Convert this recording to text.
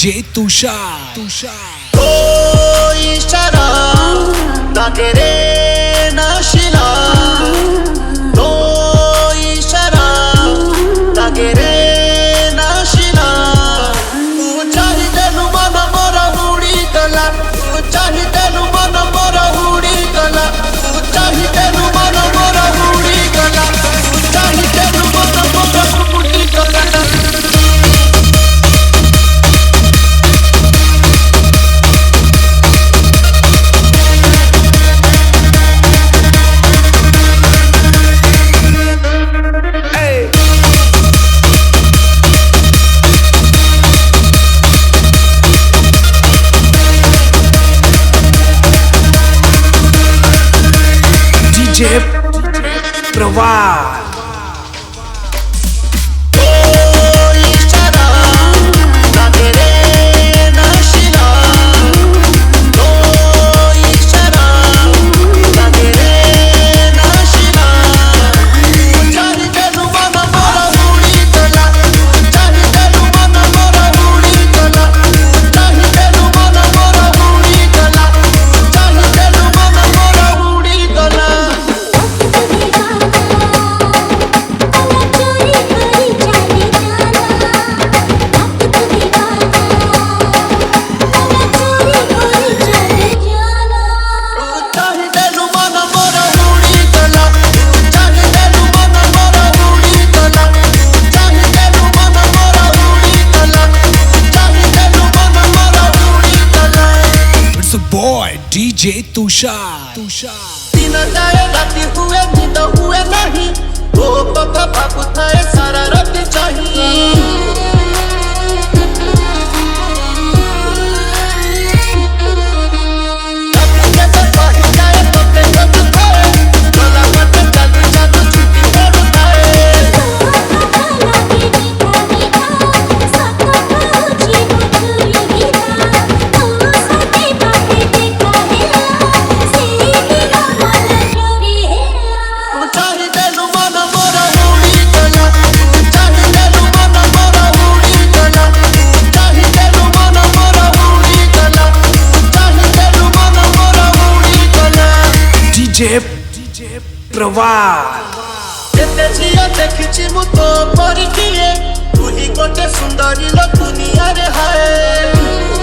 DJ तुषार तो इशारा लागे रे नाशिला तो इशारा लागे रे नाशिला तू चाहिए नु मन मोर उड़ी गला तू चाहिए नु मन मोर उड़ी गला तू चाहिए नु मन मोर उड़ी गला तू चाहिए नु मन मोर उड़ी गला डीजे प्रवाह डीजे तुषार दिन जाए राती हुए नींद हुए नहीं वो पक्का बाबू थाए सारा रात चाहिए डीजे प्रवाह देखी मु तो परिकिए तू ही गोटे सुंदरी लो दुनिया रे हाय।